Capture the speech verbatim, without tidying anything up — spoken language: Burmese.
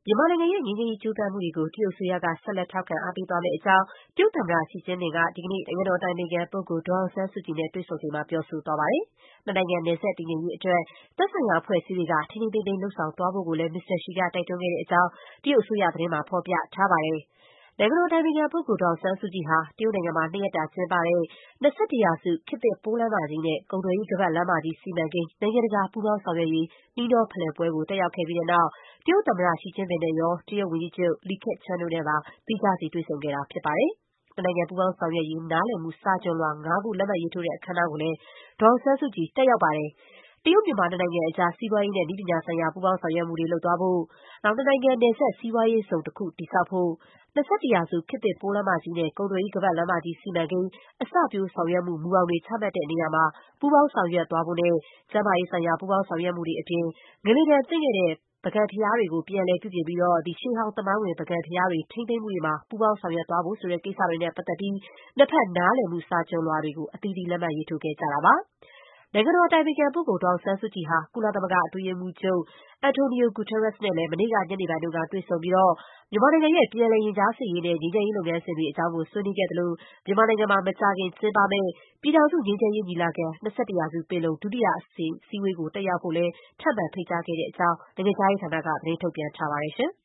မြန်မာနိုင်ငံရဲ့ငြိမ်းချမ်းရေးကြိုးပမ်းမှုတွေကို တရုတ်အစိုးရက ဆက်လက်ထောက်ခံအားပေးသွားမယ့်အကြောင်း တရုတ်သမ္မတ ရှီကျင့်ပင်က ဒီကနေ့ နိုင်ငံတော်အတိုင်ပင်ခံပုဂ္ဂိုလ် ဒေါ်အောင်ဆန်းစုကြည်နဲ့ တွေ့ဆုံချိန်မှာ ပြောဆိုသွားပါတယ်။ နှစ်နိုင်ငံ နယ်စပ်တည်ငြိမ်ရေးအတွက် သက်ဆိုင်ရာအဖွဲ့အစည်းတွေက ထိန်းထိန်းသိမ်းသိမ်း လုပ်ဆောင်သွားဖို့ကိုလည်း မစ္စတာရှီက တိုက်တွန်းခဲ့တဲ့အကြောင်း တရုတ်အစိုးရသတင်းမှာ ဖော်ပြထားပါတယ်။ နိုင်ငံတော်အတိုင်ပင်ခံပုဂ္ဂိုလ် ဒေါ်အောင်ဆန်းစုကြည်ဟာ တရုတ်နိုင်ငံမှာ နှစ်ရက်တာကျင်းပတဲ့ ၂၁ ရာစု ခေတ်သစ်ပိုးလမ်းမကြီးနဲ့ ကုန်သွယ်ရေးခါးပတ်လမ်းမကြီး စီမံကိန်း နိုင်ငံတကာ ပူးပေါင်းဆောင်ရွက်ရေး နှီးနှောဖလှယ်ပွဲကို တက်ရောက်ခဲ့ပြီးတဲ့နောက် တရုတ်သမ္မတ ရှီကျင့်ပင်နဲ့ရော တရုတ်ဝန်ကြီးချုပ် လီခက်ချန်းတို့နဲ့ပါ သီးခြားစီ တွေ့ဆုံခဲ့တာဖြစ်ပါတယ်။ နှစ်နိုင်ငံ ပူးပေါင်းဆောင်ရွက်ရေး နားလည်မှုစာချွန်လွှာ ငါး ခု လက်မှတ်ရေးထိုးတဲ့ အခမ်းအနားကိုလည်း ဒေါ်အောင်ဆန်းစုကြည် တက်ရောက်ပါတယ်။ တရုတ်-မြန်မာ နှစ်နိုင်ငံအကြား စီးပွားရေးနဲ့ နည်းပညာဆိုင်ရာ ပူးပေါင်းဆောင်ရွက်မှုတွေ လုပ်သွားဖို့၊ နှစ်နိုင်ငံ နယ်စပ်စီးပွားရေးဇုံတခု တည်ဆောက်ဖို့၊ ၂၁ ရာစု ခေတ်သစ်ပိုးလမ်းမကြီးနဲ့ ကုန်သွယ်ရေးခါးပတ်လမ်းမကြီး စီမံကိန်း အစပျိုးဆောင်ရွက်မှု မူဘောင်တွေ ချမှတ်တဲ့နေရာမှာ ပူးပေါင်းဆောင်ရွက်သွားဖို့နဲ့ ကျန်းမာရေးဆိုင်ရာ ပူးပေါင်းဆောင်ရွက်မှုတွေအပြင် ငလျင်ဒဏ်သင့်ခဲ့တဲ့ ပုဂံဘုရားတွေကို ပြန်လည်ပြုပြင်ပြီး ရှေးဟောင်းသမိုင်းဝင် ပုဂံဘုရားတွေ ထိန်းသိမ်းမှုတွေမှာ ပူးပေါင်းဆောင်ရွက်သွားဖို့ ဆိုတဲ့ကိစ္စတွေနဲ့ပတ်သက်ပြီး နှစ်ဘက် နားလည်မှုစာချွန်လွှာတွေကို အသီးသီး လက်မှတ်ရေးထိုးခဲ့ကြတာပါ။ နိုင်ငံတော်အတိုင်ပင်ခံပုဂ္ဂိုလ် ဒေါ်အောင်ဆန်းစုကြည်ဟာ ကုလသမဂ္ဂအတွင်းရေးမှူးချုပ် Antonio Guterres နဲ့လည်း မနေ့က ညနေပိုင်းက တွေ့ဆုံပြီး မြန်မာနိုင်ငံရဲ့ ပြန်လည်ရင်ကြားစေ့ရေးနဲ့ ငြိမ်းချမ်းရေးလုပ်ငန်းစဉ်တွေအကြောင်း ဆွေးနွေးခဲ့သလို၊ မြန်မာနိုင်ငံမှာ မကြာခင်ကျင်းပမယ့် ပြည်ထောင်စုငြိမ်းချမ်းရေးညီလာခံ-၂၁ ရာစုပင်လုံ ဒုတိယအကြိမ် အစည်းအဝေးကို တက်ရောက်ဖို့လည်း ထပ်မံဖိတ်ကြားခဲ့တဲ့အကြောင်း နိုင်ငံခြားရေးဌာနက သတင်းထုတ်ပြန်ထားပါတယ်။